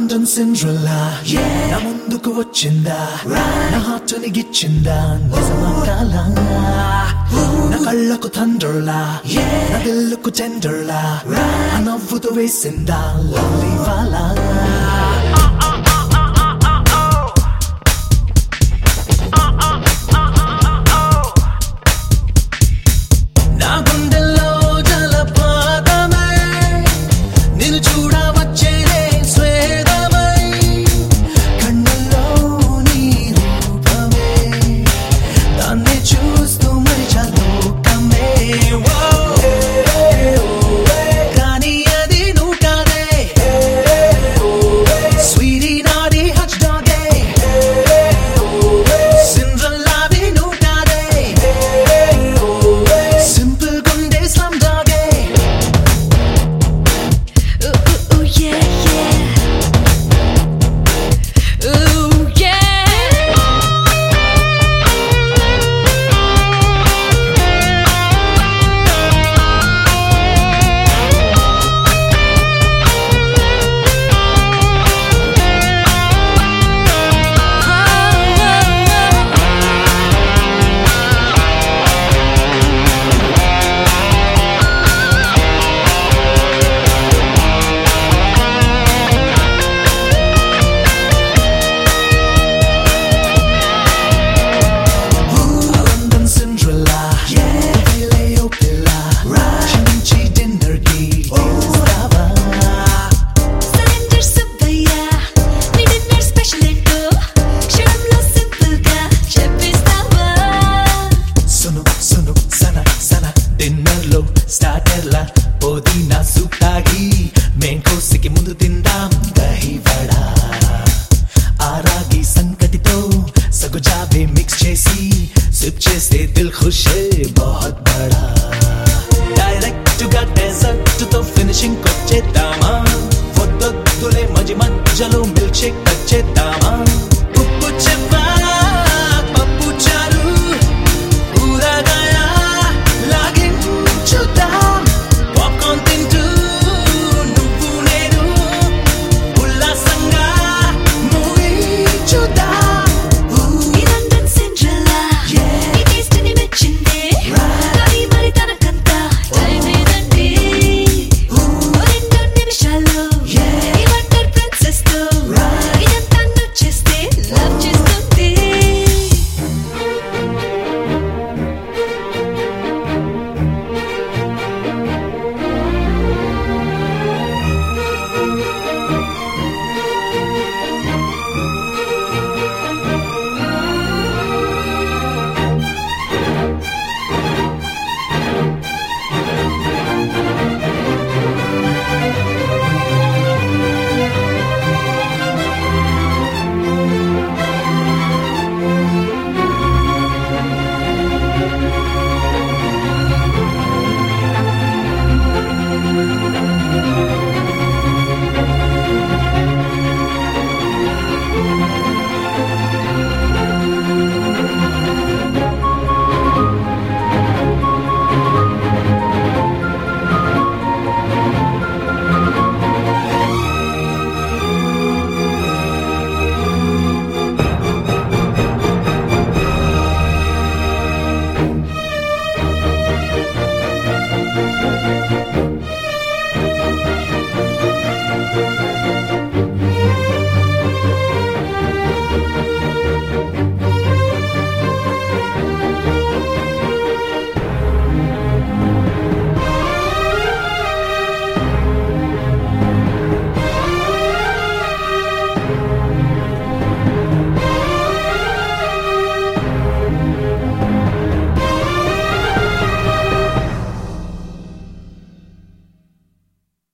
London Cinderella నా ముందుకు వచ్చిందా నా హార్ట్ని గిచ్చిందా నిజమా కాలా నా కళ్ళకు థండర్లా నా దిల్లుకు టెండర్లా ఆ నవ్వుతో వేసిందా లవ్లీ వాలా నా గుండెల్లో జలపాతమై నిన్ను చూడవచ్చేనే స్వేదమై కన్నుల్లో నీ రూపమే దాన్ని చూస్తూ మరిచా లోకమే కానీ అది నువ్వు కాదే స్వీటీ నాడి హచ్ డాగే సిండ్రెల్లావి నువ్వు కాదే సింపుల్ గుండె స్లమ్ డాగే Ooh, yeah, yeah. Ooh, yeah. London Cinderella వేలేయో పిల్ల క్షమించి డిన్నర్కి తీసుకురావా Surrender సుబ్బయ్య, నీ dinner special ఏంటో క్షణంలో simple గా చెప్పేస్తావా? సును సును సన సన డిన్నర్లో స్టార్టర్లా పుదీనా సూప్ తాగి మేం కోసికి ముందు తిందాం దహి వడా ఆ రాగి సంకటితో సగుజావే మిక్స్ చేసి సిప్ చేస్తే దిల్ ఖుషే బహుత్